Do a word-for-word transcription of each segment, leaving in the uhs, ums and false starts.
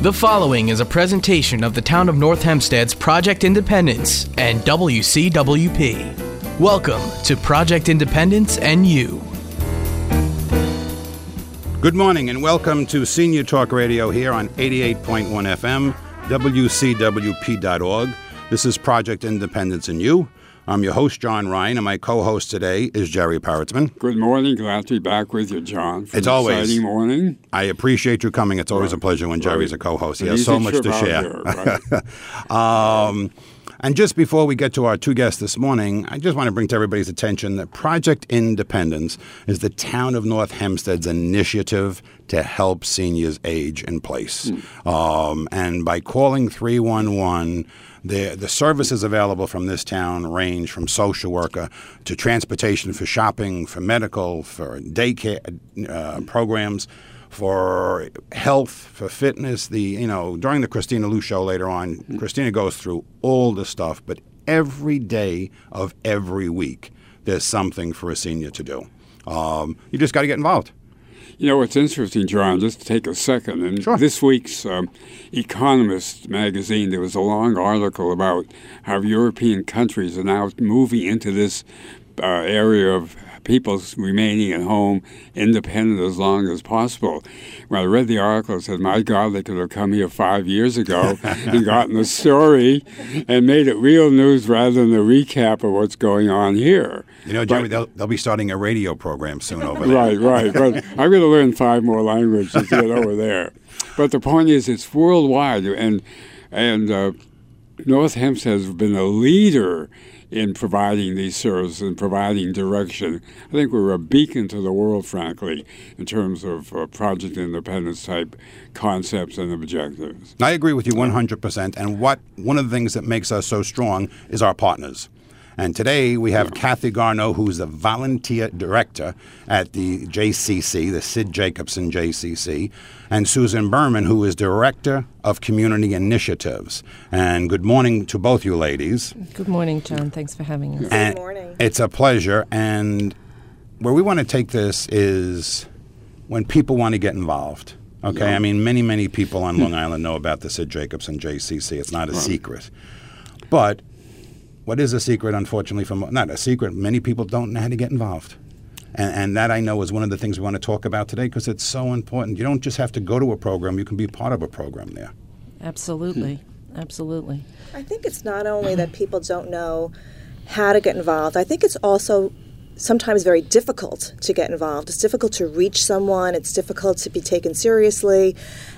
The following is a presentation of the Town of North Hempstead's Project Independence and W C W P. Welcome to Project Independence and You. Good morning and welcome to Senior Talk Radio here on eighty-eight point one F M, W C W P dot org. This is Project Independence and You. I'm your host, John Ryan, and my co-host today is Jerry Parrotsman. Good morning. Glad to be back with you, John. For it's an always exciting morning. I appreciate you coming. It's always right. a pleasure when Jerry's right. a co-host. He An has so much trip to out share. Here, right? um, and just before we get to our two guests this morning, I just want to bring to everybody's attention that Project Independence is the Town of North Hempstead's initiative to help seniors age in place. Mm. Um, and by calling three one one, The the services available from this town range from social worker to transportation for shopping, for medical, for daycare uh, programs, for health, for fitness. The you know during the Christina Lou show later on, mm-hmm. Christina goes through all the stuff. But every day of every week, there's something for a senior to do. Um, you just got to get involved. You know, what's interesting, John, just to take a second, in sure. this week's um, Economist magazine, there was a long article about how European countries are now moving into this uh, area of people remaining at home independent as long as possible. When I read the article, I said, my God, they could have come here five years ago and gotten the story and made it real news rather than a recap of what's going on here. You know, Jeremy, but, they'll, they'll be starting a radio program soon over there. Right, right. But I'm going to learn five more languages to get over there. But the point is, it's worldwide, and and uh, North Hempstead has been a leader in providing these services and providing direction. I think we're a beacon to the world, frankly, in terms of uh, Project Independence type concepts and objectives. I agree with you one hundred percent. And what one of the things that makes us so strong is our partners. And today we have yeah. Kathy Garneau, who's the volunteer director at the J C C, the Sid Jacobson J C C, and Susan Berman, who is director of community initiatives. And good morning to both you ladies. Good morning, John. Thanks for having us. And good morning. It's a pleasure. And where we want to take this is when people want to get involved. Okay, yeah. I mean, many, many people on Long Island know about the Sid Jacobson J C C. It's not a right. secret. But what is a secret, unfortunately, from not a secret, many people don't know how to get involved. And, and that, I know, is one of the things we want to talk about today because it's so important. You don't just have to go to a program. You can be part of a program there. Absolutely. Hmm. Absolutely. I think it's not only that people don't know how to get involved. I think it's also sometimes very difficult to get involved. It's difficult to reach someone. It's difficult to be taken seriously.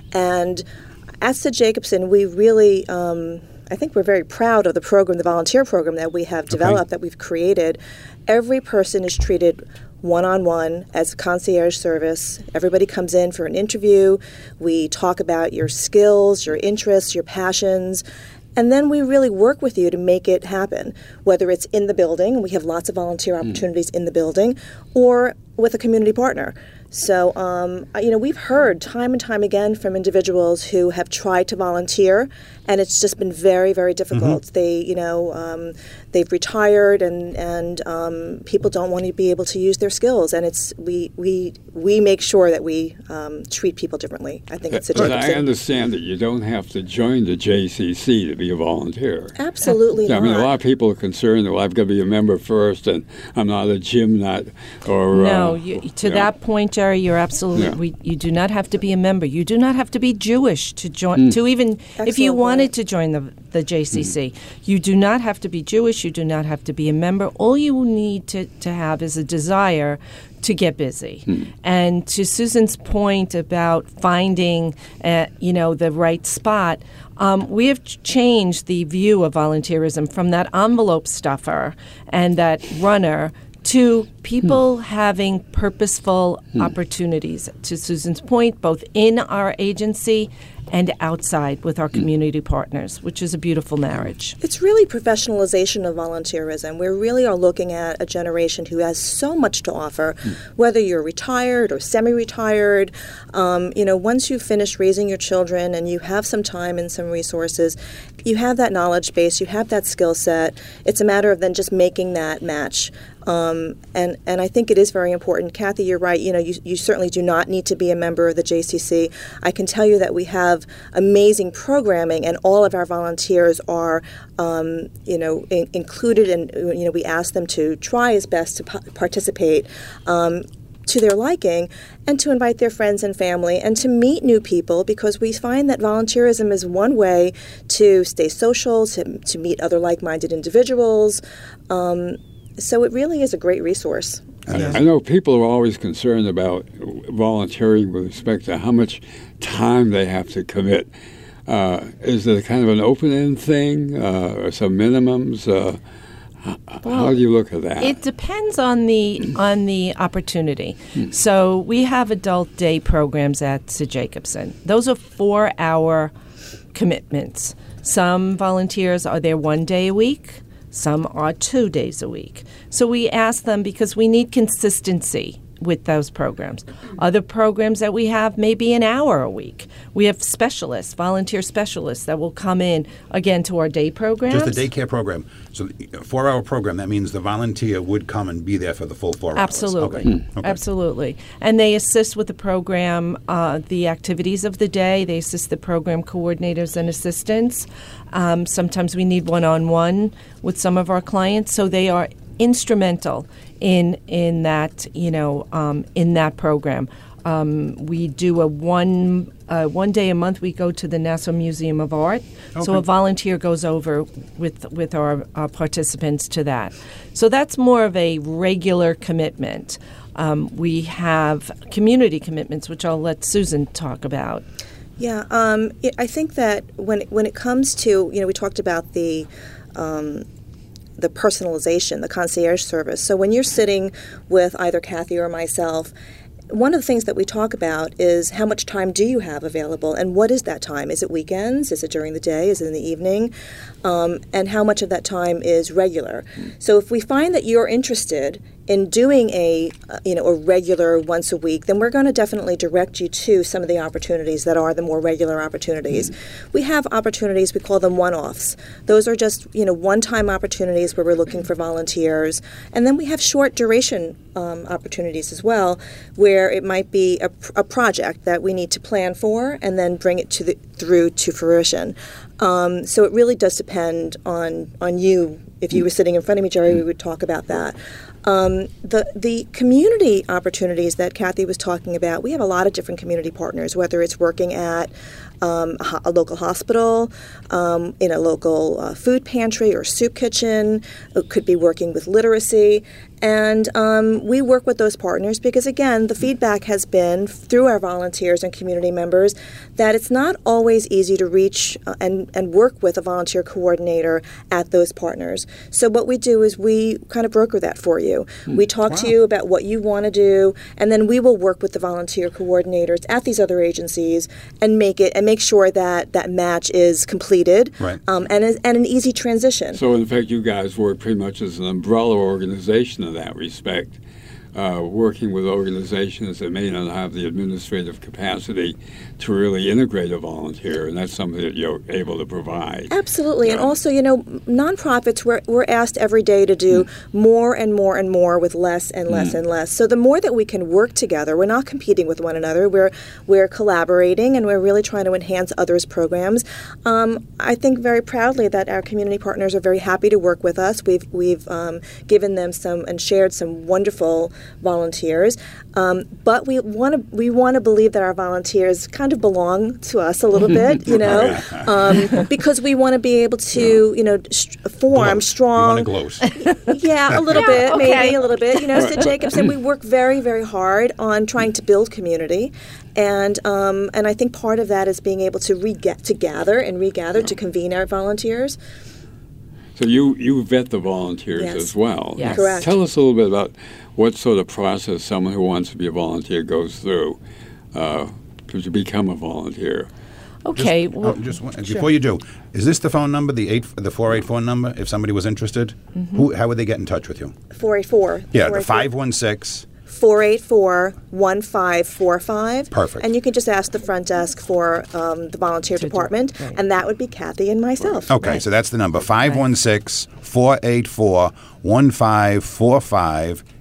And at Sid Jacobson, we really... Um, I think we're very proud of the program, the volunteer program that we have developed, okay. that we've created. Every person is treated one-on-one as a concierge service. Everybody comes in for an interview. We talk about your skills, your interests, your passions, and then we really work with you to make it happen, whether it's in the building, we have lots of volunteer opportunities mm. in the building, or with a community partner. So, um, you know, we've heard time and time again from individuals who have tried to volunteer, and it's just been very, very difficult. Mm-hmm. They, you know, um, they've retired, and and um, people don't want to be able to use their skills. And it's we we we make sure that we um, treat people differently. I think it's a But I understand that you don't have to join the J C C to be a volunteer. Absolutely yeah, not. I mean, a lot of people are concerned that well, I've got to be a member first, and I'm not a gym nut or no. Uh, You, to that know. point, Jerry, you're absolutely. Yeah. We, you do not have to be a member. You do not have to be Jewish to join. Mm. To even Excellent if you point. wanted to join the the J C C, mm. you do not have to be Jewish. You do not have to be a member. All you need to, to have is a desire to get busy. Hmm. And to Susan's point about finding, uh, you know, the right spot, um, we have ch- changed the view of volunteerism from that envelope stuffer and that runner to people hmm. having purposeful hmm. opportunities. To Susan's point, both in our agency and outside with our community partners, which is a beautiful marriage. It's really professionalization of volunteerism. We really are looking at a generation who has so much to offer, mm. whether you're retired or semi-retired. Um, you know, once you've finished raising your children and you have some time and some resources, you have that knowledge base, you have that skill set. It's a matter of then just making that match. Um, and, and I think it is very important. Kathy, you're right. You know, you, you certainly do not need to be a member of the J C C. I can tell you that we have have amazing programming, and all of our volunteers are, um, you know, in- included, and you know, we ask them to try as best to p- participate. Um, to their liking, and to invite their friends and family and to meet new people, because we find that volunteerism is one way to stay social, to, to meet other like-minded individuals. Um, so it really is a great resource. I know people are always concerned about volunteering with respect to how much time they have to commit. Uh, is it kind of an open-end thing, uh, or some minimums? Uh, Well, How do you look at that? It depends on the on the opportunity. So we have adult day programs at Sir Jacobson. Those are four-hour commitments. Some volunteers are there one day a week. Some are two days a week. So we ask them because we need consistency with those programs. Other programs that we have may be an hour a week. We have specialists, volunteer specialists that will come in, again, to our day programs. Just the daycare program. So a four-hour program, that means the volunteer would come and be there for the full four Absolutely. hours. Okay. Okay. Absolutely. And they assist with the program, uh, the activities of the day. They assist the program coordinators and assistants. Um, sometimes we need one-on-one with some of our clients, so they are instrumental in in that you know um, in that program. Um, we do a one uh, one day a month. We go to the Nassau Museum of Art. Okay. So a volunteer goes over with with our, our participants to that. So that's more of a regular commitment. Um, we have community commitments, which I'll let Susan talk about. Yeah, um, it, I think that when when it comes to, you know, we talked about the um, the personalization, the concierge service. So when you're sitting with either Kathy or myself, one of the things that we talk about is how much time do you have available, and what is that time? Is it weekends? Is it during the day? Is it in the evening? Um, and how much of that time is regular? So if we find that you're interested in doing a uh, you know a regular once a week, then we're going to definitely direct you to some of the opportunities that are the more regular opportunities. Mm-hmm. We have opportunities, we call them one-offs. Those are just you know one-time opportunities where we're looking for volunteers, and then we have short duration um, opportunities as well, where it might be a, a project that we need to plan for and then bring it to the through to fruition. Um, so it really does depend on on you. If you were sitting in front of me, Jerry, we would talk about that. Um, the the community opportunities that Kathy was talking about, we have a lot of different community partners, whether it's working at um, a, a local hospital, um, in a local uh, food pantry or soup kitchen. It could be working with literacy. And um, we work with those partners because, again, the feedback has been through our volunteers and community members that it's not always easy to reach uh, and, and work with a volunteer coordinator at those partners. So what we do is we kind of broker that for you. Hmm. We talk wow. to you about what you want to do, and then we will work with the volunteer coordinators at these other agencies and make it and make sure that that match is completed, right. um, and, and an easy transition. So, in fact, you guys work pretty much as an umbrella organization in that respect, uh, working with organizations that may not have the administrative capacity to really integrate a volunteer, and that's something that you're able to provide. Absolutely. Um, and also, you know, nonprofits, we're, we're asked every day to do mm. more and more and more with less and less mm. and less. So the more that we can work together, we're not competing with one another, we're we're collaborating, and we're really trying to enhance others' programs. Um, I think very proudly that our community partners are very happy to work with us. We've we've um, given them some and shared some wonderful volunteers, um, but we want to we want to believe that our volunteers kind of belong to us a little bit, you know, um, because we want to be able to, you know, st- form gloat. strong. You want to gloat. Yeah, a little Yeah, bit, okay. maybe a little bit. You know, Sir Jacobson, we work very, very hard on trying to build community, and um, and I think part of that is being able to re get to gather and regather to convene our volunteers. So you, you vet the volunteers Yes. as well. Yes. Correct. Tell us a little bit about what sort of process someone who wants to be a volunteer goes through uh, to become a volunteer. Okay. Just, well, oh, just one, before you do, is this the phone number, the eight, the four eight four number? If somebody was interested, mm-hmm. who, how would they get in touch with you? four eight four Yeah, the five one six. four eight four, one five four five. Perfect. And you can just ask the front desk for um, the volunteer To do- department, right. and that would be Kathy and myself. Okay, Right. so that's the number, five one six, four eight four, one five four five,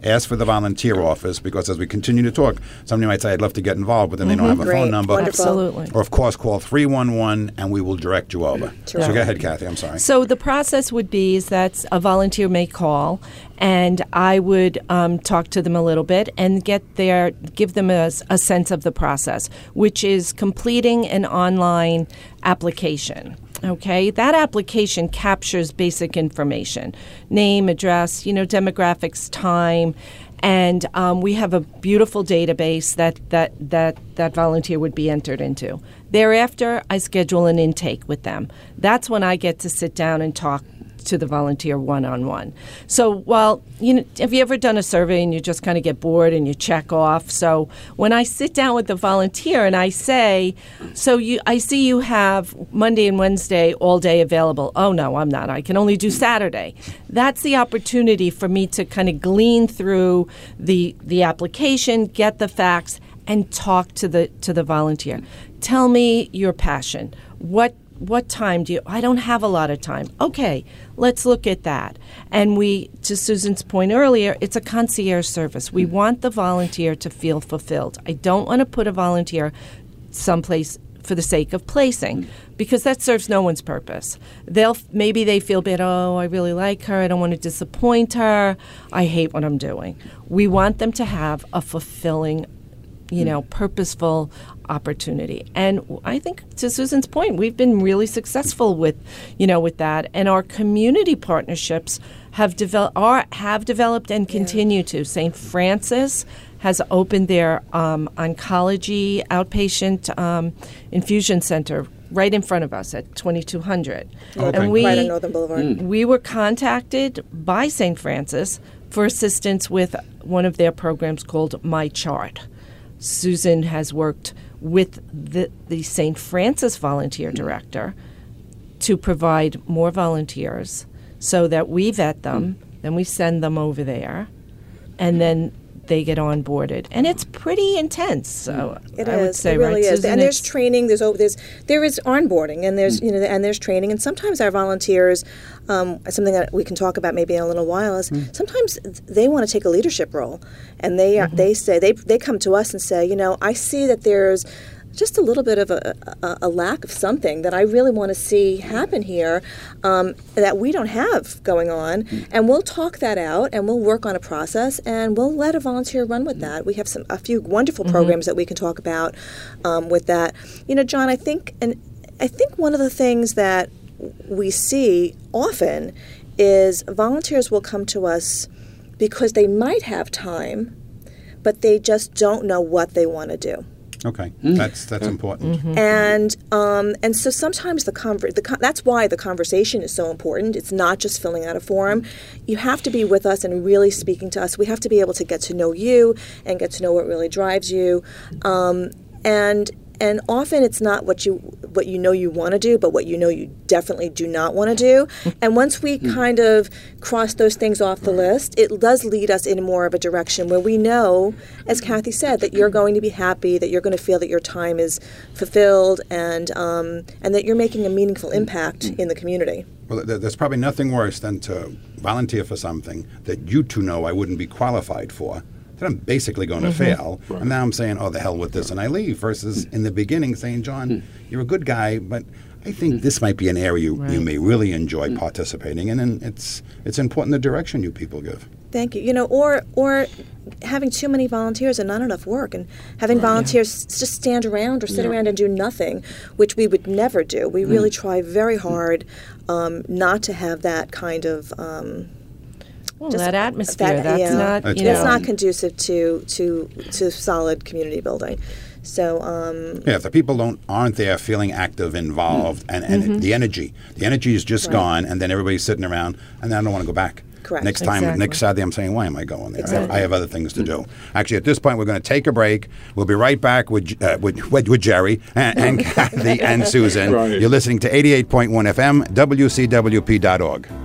ask for the volunteer office, because as we continue to talk, somebody might say, I'd love to get involved, but then they don't have a Great. phone number. Wonderful. Absolutely. Or, of course, call three one one and we will direct you over. So Terrific. go ahead, Kathy. I'm sorry. So the process would be is that a volunteer may call, and I would um, talk to them a little bit and get their give them a, a sense of the process, which is completing an online application. Okay, that application captures basic information: name, address, you know, demographics, time. And um, we have a beautiful database that, that, that that volunteer would be entered into. Thereafter, I schedule an intake with them. That's when I get to sit down and talk to the volunteer one-on-one. So while, you know, have you ever done a survey and you just kind of get bored and you check off? So when I sit down with the volunteer and I say, so you, I see you have Monday and Wednesday all day available. Oh, no, I'm not. I can only do Saturday. That's the opportunity for me to kind of glean through the the application, get the facts, and talk to the to the volunteer. Tell me your passion. What What time do you? I don't have a lot of time. Okay, let's look at that. And we, to Susan's point earlier, it's a concierge service. We want the volunteer to feel fulfilled. I don't want to put a volunteer someplace for the sake of placing, because that serves no one's purpose. They'll maybe they feel bad. Oh, I really like her. I don't want to disappoint her. I hate what I'm doing. We want them to have a fulfilling, you know, purposeful opportunity. And I think, to Susan's point, we've been really successful with, you know, with that. And our community partnerships have developed, are have developed and continue to. Saint Francis has opened their um, oncology outpatient um, infusion center right in front of us at twenty-two hundred. Okay. And we, Right on Northern Boulevard. we were contacted by Saint Francis for assistance with one of their programs called My Chart. Susan has worked with the, the Saint Francis volunteer director to provide more volunteers so that we vet them, then we send them over there, and then they get onboarded. And it's pretty intense. So It I would is. say, It really right, is. Susan, And there's it's- training. There's over. There's there is onboarding, and there's you know, and there's training. And sometimes our volunteers, um, something that we can talk about maybe in a little while, is sometimes they want to take a leadership role, and they uh, they say they they come to us and say, you know, I see that there's just a little bit of a, a, a lack of something that I really want to see happen here um, that we don't have going on. And we'll talk that out, and we'll work on a process, and we'll let a volunteer run with that. We have some a few wonderful programs that we can talk about um, with that. You know, John, I think, and I think one of the things that we see often is volunteers will come to us because they might have time, but they just don't know what they want to do. Okay, that's that's important. And um, and so sometimes the, conver- the con- that's why the conversation is so important. It's not just filling out a form. You have to be with us and really speaking to us. We have to be able to get to know you and get to know what really drives you. Um, and and often it's not what you what you know you want to do, but what you know you definitely do not want to do. And once we kind of cross those things off the list, it does lead us in more of a direction where we know, as Kathy said, that you're going to be happy, that you're going to feel that your time is fulfilled, and um, and that you're making a meaningful impact in the community. Well, th- there's probably nothing worse than to volunteer for something that you two know I wouldn't be qualified for, that I'm basically going to fail. Right. And now I'm saying, oh, the hell with this, and I leave, versus in the beginning saying, John, you're a good guy, but I think this might be an area you, you may really enjoy participating in, and it's it's important the direction you people give. Thank you. You know, or or having too many volunteers and not enough work, and having volunteers just stand around or sit around and do nothing, which we would never do. We really try very hard um, not to have that kind of um, well, just that atmosphere. that- that's yeah. not, That's you know. It's not conducive to to to solid community building. So um, Yeah, if the people don't aren't there feeling active, involved, and, and the energy, the energy is just Right. gone, and then everybody's sitting around, and then I don't want to go back. Correct. Next time, Exactly. next Saturday, I'm saying, why am I going there? I, have, Exactly. I have other things to do. Actually, at this point, we're going to take a break. We'll be right back with uh, with, with, with Jerry and, and Kathy and Susan. Right. You're listening to eighty-eight point one F M, W C W P dot org.